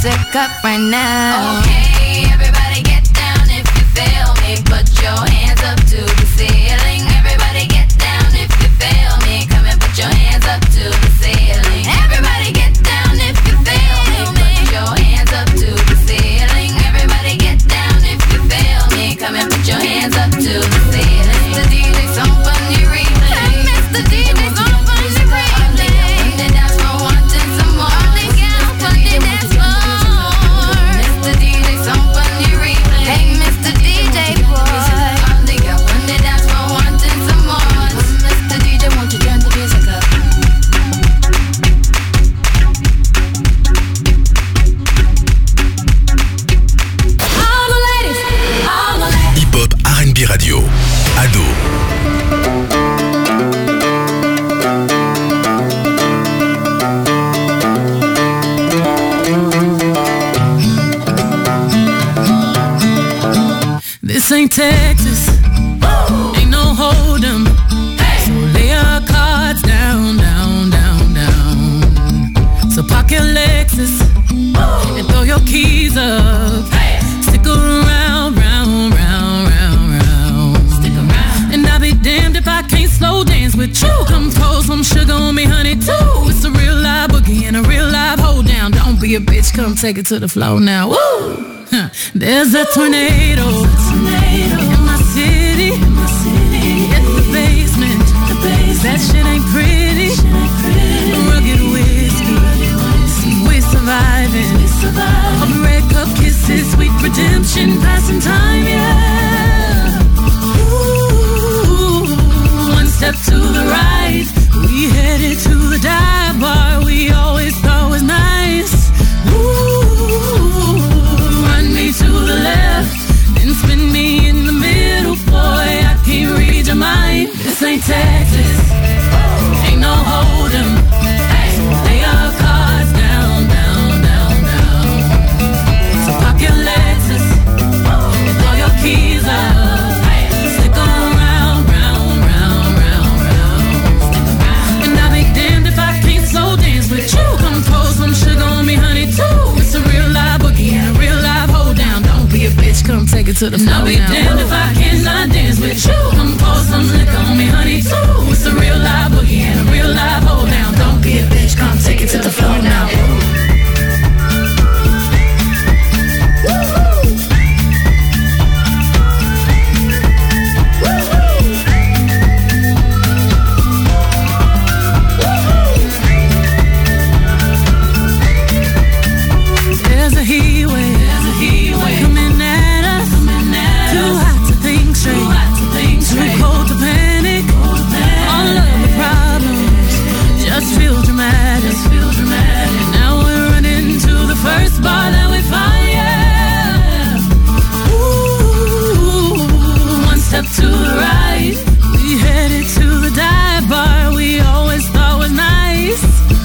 music up right now. Okay, everybody get down if you feel me. Put your hands up to the ceiling. Everybody get down if you feel me. Come and put your hands up to the ceiling. Everybody get down if you feel me. Put your hands up to the ceiling. Everybody get down if you feel me. Come and put your hands up to the ceiling. Mr. DJ, some funny replay. Mr. DJ, some funny replay. On the dance floor, wanting some more. On the dance floor. Mr. DJ, some funny replay. Hey, Mr. DJ boy. On the dance floor, wanting some more. Mr. DJ, won't you turn the music up? All the ladies, all the ladies. Hip-hop R&B radio. Ado. This ain't Texas, ain't no hold'em. So lay your cards down, down, down, down. So park your Lexus and throw your keys up. Stick around, round, round, round, round. Stick around. And I'll be damned if I can't slow dance with you. Come pour some sugar on me, honey, too. It's a real live boogie and a real live hold down. Don't be a bitch, come take it to the floor now. Woo! There's a tornado in my city, in the basement. That shit ain't pretty. Rugged whiskey, we surviving. Red cup kisses, sweet redemption, passing time, yeah. Ooh, one step to the right, we headed to the dive bar we always thought was nice. Ooh, run me to the left, then spin me in the middle, boy, I can't read your mind. This ain't Texas, ain't no hold'em. Lay your cards down, down, down, down. So pop your Lexus and throw your keys up. Stick around, round, round, round, round. And I'll be damned if I can't slow dance with you. Come pour some sugar on me, honey, too. It's a real live boogie and a real live hold down. Don't be a bitch, come take it to the floor. And I'll be damned if I cannot dance with you. Come pour some liquor on me, honey, too. It's a real live boogie and a real live hold down. Don't be a bitch, come take it to the floor now. There's a heat wave coming at us. Too hot to think straight, too cold to panic. All of the problems just feel dramatic. Now we're running to the first bar that we find, yeah. Ooh, one step to the right, we headed to the dive bar we always thought was nice.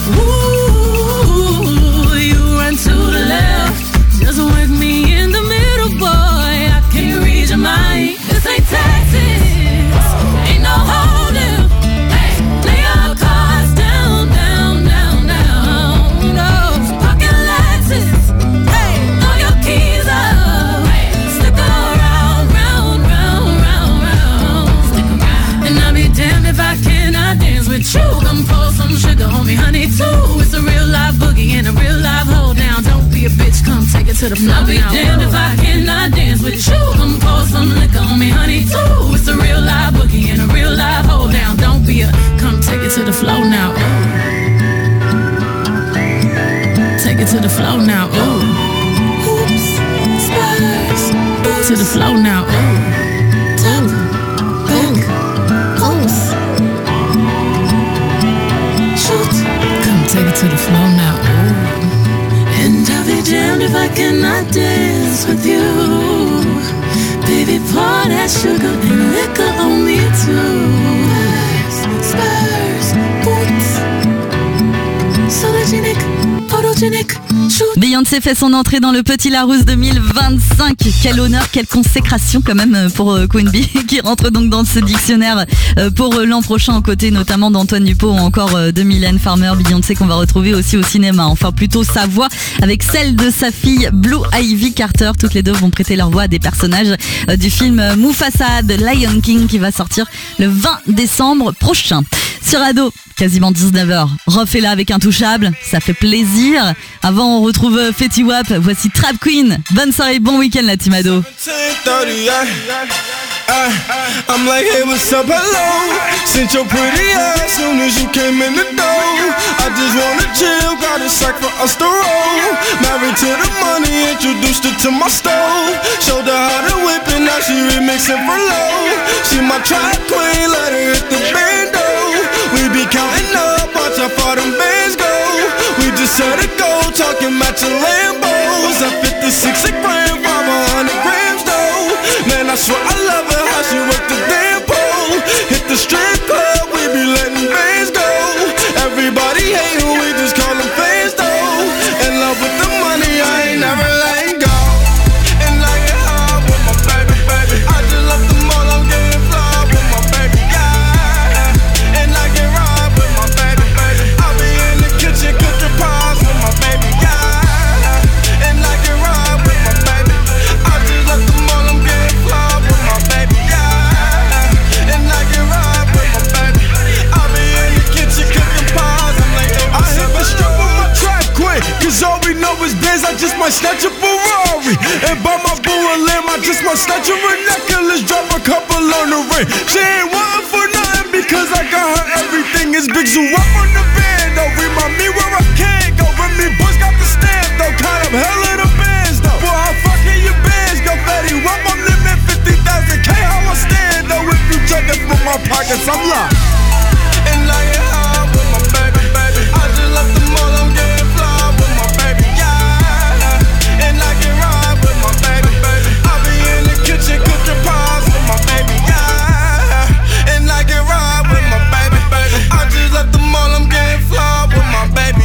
Ooh, you run to the left, just work me in the middle, boy, I can't read your mind. This ain't Texas, ain't no hold'em. Lay your cards down, down, down, down. No, pocket Lexus, throw your keys up. Stick around, round, round, round, round. And I'll be damned if I cannot dance with you. Come pour some sugar on me, honey, too. It's a real live boogie and a real live hold down. Don't be a bitch, come take it to the floor. I'll be damned if I cannot dance with you. Come pour some liquor on me, honey, too. It's a real live boogie and a real live hold down. Don't be a, come take it to the floor now. Take it to the floor now. Ooh. Oops, spurs. To the floor now. Top, back, close. Shoot. Come take it to the floor now. And I'll be damned if I cannot dance with you. Baby, pour that sugar and liquor on me too. Spurs, boots, sologenic, photogenic, shoot. Beyoncé fait son entrée dans le Petit Larousse 2025. Quel honneur, quelle consécration quand même pour Queen Bee qui rentre donc dans ce dictionnaire pour l'an prochain aux côtés notamment d'Antoine Dupont ou encore de Mylène Farmer. Beyoncé qu'on va retrouver aussi au cinéma, enfin plutôt sa voix avec celle de sa fille Blue Ivy Carter. Toutes les deux vont prêter leur voix à des personnages du film Mufasa de Lion King qui va sortir le 20 décembre prochain. Sur Ado, quasiment 19h, refais-la avec Intouchable, ça fait plaisir. Avant on retrouve Fetty Wap, voici Trap Queen. Bonne soirée, bon week-end la team Ado. I'm like, hey, what's up, hello? Sent your pretty ass soon as you came in the door. I just wanna chill, got a sack for us to roll. Married to the money, introduced her to my stove. Showed her how to whip it, now she remixing for low. She my track queen, let her hit the bando. We be counting up, watch how far them bands go. We just set a goal, talking matching Lambos. At 56 a gram, 500 grams though. Man, I swear I love her, how she work the damn pole. Hit the strip club, we be letting bands go. Everybody hate who we just call them fans though. In love with the money, I ain't never letting go. And I get hard with my baby, baby. I just left the mall, I'm getting fly with my baby, yeah. And I get ride with my baby, baby. I be in the kitchen cooking pies with my baby, yeah. And I get ride with my baby. I just left the mall, I'm getting fly with my baby, yeah. And I get ride with my baby. I be in the kitchen cooking pies. I'm like, hey, I hit the strip with my track queen, cause all we know is biz. I just might snatch a Ferrari and buy my boo a limb. I just might snatch her a necklace, drop a couple on the ring. She ain't wantin' for nothing because I got her everything. Is big zoo up on the band though. Remind me where I can't go. When me boys got the stamp though. Kind of hell of the bands though. Boy, how fucking your bands go, Betty? What my limit 50,000 K? How I stand though? If you check it from my pockets, I'm locked. And I get high with my baby, baby. I just left the mall, I'm getting fly with my baby, yeah. And I get ride with my baby, baby. I be in the kitchen cooking pies with my baby, yeah. And I get ride with my baby, baby. I just left the mall, I'm getting fly with my baby,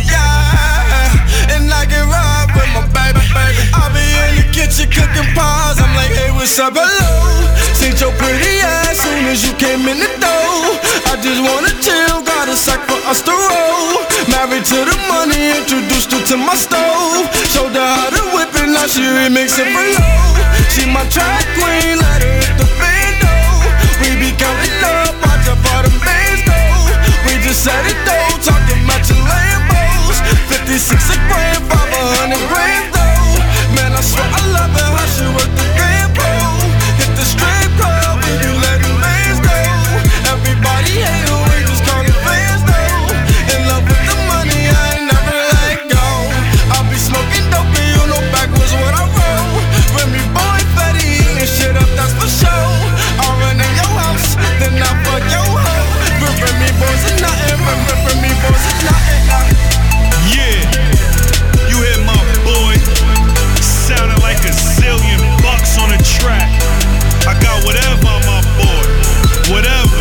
yeah. And I get ride with my baby, baby. I be in the kitchen cooking pies. I'm like, hey, what's up, hello? Seen your pretty ass soon as you came in the door. I just wanna chill, got a sack for us to roll. Married to the money, introduced her to my stove. Showed her how to whip it, now she remixing for low. She my track queen, let her hit the bando. We be counting up, watch how far them bands go. We just set it though, talking matching Lambos. 56 a gram, 500 grams though. Man, I swear I love her, how she work the damn pole. Hit the strip club, we be letting bands go. Everybody hate who we just call them fans though. In love with the money, I ain't never let go. I be smoking dope and you know backwards what I roll. When me boy Fetty and shit up, that's for sure. I run in your house, then I fuck your hoe. Rippin' me boys is nothing, rippin' me boys is nothing. Yeah, you hear my boy sounding like a zillion bucks on a track. I got whatever on my board, whatever.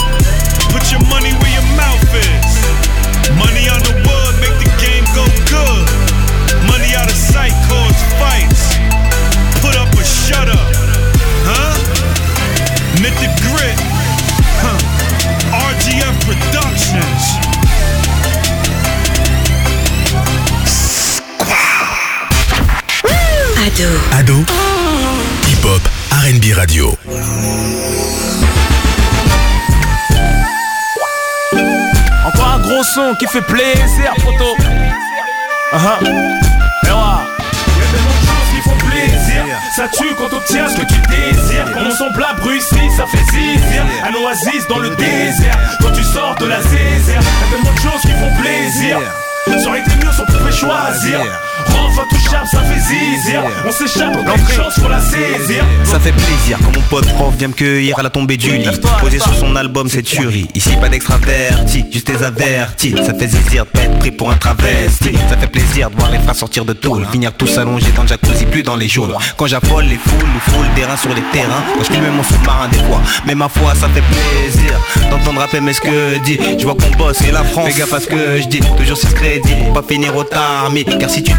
Put your money where your mouth is. Money on the wood make the game go good. Money out of sight cause fights. Put up or shut up, huh? Knit the grit, huh? RGF Productions. Ado. Hip-hop, R&B radio. Encore un gros son qui fait plaisir, photo. Et voilà. Y'a tellement de choses qui font plaisir. Ça tue quand t'obtiens ce que tu désires. Quand mon son plat Bruxelles, ça fait zizir. Un oasis dans le désert. Quand tu sors de la zézère. Y'a tellement de choses qui font plaisir. Ça aurait été mieux si on pouvait choisir. Rentre intouchable, ça fait zizir. On s'échappe, on a une chance pour la saisir. Ça fait plaisir quand mon pote prof vient me cueillir à la tombée du lit. Posé sur son album, c'est tuerie. Ici pas d'extraverti, juste des avertis. Ça fait zizir de pas être pris pour un travesti. Ça fait plaisir de voir les frères sortir de tôle. Finir tous allongés dans le jacuzzi, plus dans les geôles. Quand j'affole les foules, nous foule des reins sur les terrains. Quand je filme mon sous-marin des fois. Mais ma foi, ça fait plaisir d'entendre rapper mais ce que dit. Je vois qu'on bosse et la France, fais gaffe à ce que je dis. Toujours 6 crédits, pas finir au tarmi. Car si tu tombes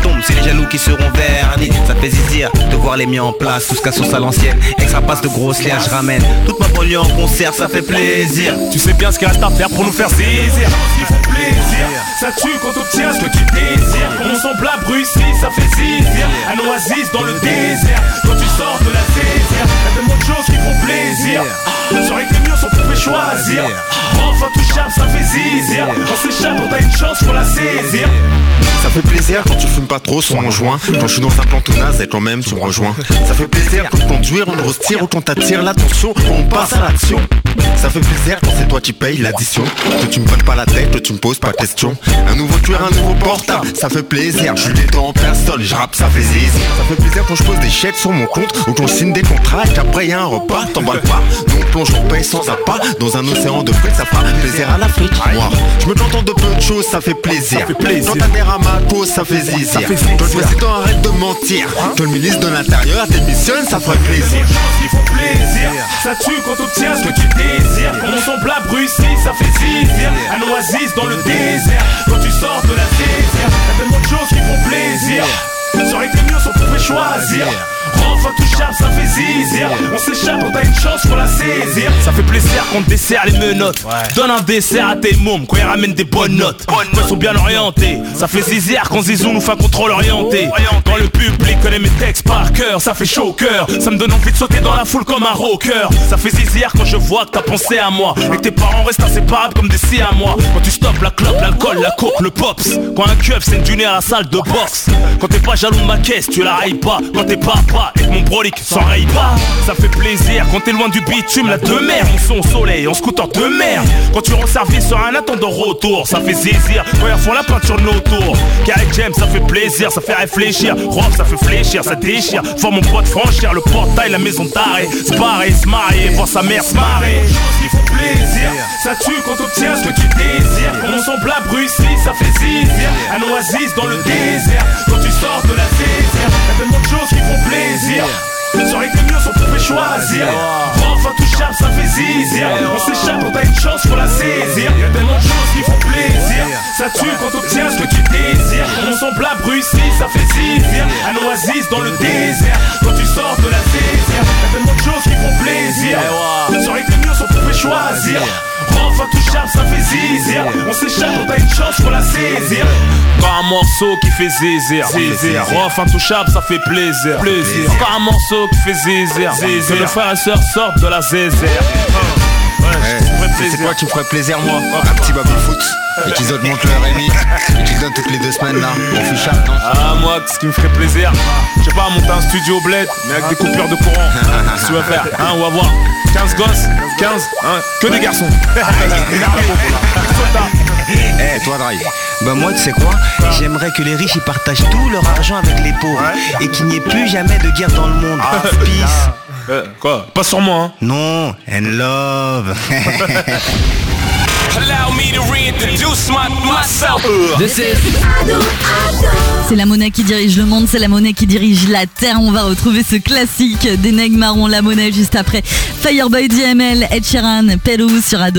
sombre, c'est les jaloux qui seront vernis. Ça fait zizir de voir les miens en place, tout ce qu'à sauce à l'ancienne. Extra passe de grosses liens, je ramène toute ma banlieue en concert, ça fait plaisir. Tu sais bien ce qu'il reste à faire pour nous faire zizir. Il fait plaisir, ça tue quand t'obtiens ce que tu désires. On semblable Russie, ça fait zizir. Un oasis dans le désert, quand tu sors de la désert. Y'a tellement de choses qui font plaisir. C'est vrai que les miens sont pour choisir. Enfin touchable, ça fait zizir. On s'échappe, on a une chance, faut la saisir. Ça fait plaisir quand tu fumes pas trop sur mon joint. Quand je suis dans un plan tout naze et quand même tu me rejoins. Ça fait plaisir quand conduire on retire ou qu'on t'attire l'attention, on passe à l'action. Ça fait plaisir quand c'est toi qui payes l'addition. Que tu me prennes pas la tête, que tu me poses pas de questions. Un nouveau tueur, un nouveau portable, ça fait plaisir. Je suis détends en personne, je rappe, ça fait zizir. Ça fait plaisir quand je pose des chèques sur mon compte ou qu'on signe des contrats et qu'après y'a un repas, t'emballes pas. Nous on plonge, on paye sans appât dans un océan de fruits, ça fera plaisir à l'Afrique. Moi, je me contente de peu de choses, ça fait plaisir. Quand t'as des ramas à cause, ça fait zizir. Quand le président arrête de mentir, quand le ministre de l'Intérieur démissionne, ça ferait plaisir. Il faut plaisir, ça tue quand t'obtiens ce que tu désires. On semblable Russie, ça fait zizir. Un oasis dans le désert, quand tu sors de la désert. Y'a tellement de choses qui font plaisir. C'est vrai que les miens sont pour choisir. Enfin touchable, ça fait zizir. On s'échappe, on a une chance, faut la saisir. Ça fait plaisir qu'on te dessert les menottes. Donne un dessert à tes mômes quand ils ramènent des bonnes notes. Ils sont bien orientés. Ça fait zizir quand Zizou nous fait un contrôle orienté. Quand le public connaît mes textes par cœur, ça fait chaud au cœur. Ça me donne envie de sauter dans la foule comme un rocker. Ça fait zizir quand je vois que t'as pensé à moi et que tes parents restent inséparables comme des scies à moi. Quand tu stoppes la clope, l'alcool, la coke, le pops. Quand un keuf c'est une dîner à la salle de boxe. Quand t'es pas jaloux de ma caisse, tu la railles pas. Quand t'es papa et que mon brolic s'enraye pas. Ça fait plaisir quand t'es loin du bitume, la de mer. On son au soleil, on scooter de merde. Quand tu rends service sur un attendant retour, ça fait zizir quand ils font la peinture de nos tours. Carré James, ça fait plaisir, ça fait réfléchir. Rob, ça fait fléchir, ça déchire. Faut mon pote franchir le portail, la maison d'arrêt. Se barrer, se marier, voir sa mère se marrer. Qui font plaisir, ça tue quand t'obtiens ce que tu désires. On semblable Russie, ça fait zizir. Un oasis dans le désert, quand tu sors de la désert. Y'a tellement de choses qui font plaisir. C'est vrai que les miens sont pour choisir. Enfin touchable, ça fait zizir. On s'échappe, on a une chance, faut la saisir. Y'a tellement de choses qui font plaisir. Ça tue quand t'obtiens ce que tu désires. On semblable Russie, ça fait zizir. Un oasis dans le désert, quand tu sors de la désert. Y'a tellement de choses qui font plaisir. C'est vrai que les miens sont pour choisir. Enfin touchable, ça fait zizir. On s'échappe, on a une chance, faut la saisir. Encore un morceau qui fait zizir. Zizir. Enfin touchable, ça fait plaisir. Plaisir. Encore un morceau qui fait zizir. Que le frère et sœur sortent de la zézère. C'est quoi qui me ferait plaisir moi? Un petit baby foot et qu'ils augmentent le RMI et qu'ils donnent toutes les 2 semaines là. On fiche non? Ah moi, ce qui me ferait plaisir, je sais pas, monter un studio au bled, mais avec des coupures de courant. Qu'est-ce que tu vas faire? Hein, on va voir. 15 gosses, 15, hein, que des garçons. Eh toi Drive, bah moi tu sais quoi, j'aimerais que les riches ils partagent tout leur argent avec les pauvres et qu'il n'y ait plus jamais de guerre dans le monde. Peace. Quoi? Pas sur moi hein. Non, and love. Allow me to reintroduce myself. C'est la monnaie qui dirige le monde, c'est la monnaie qui dirige la terre. On va retrouver ce classique des Nègres Marrons, la monnaie juste après Fireboy DML, Ed Sheeran, Pelouse sur Ado.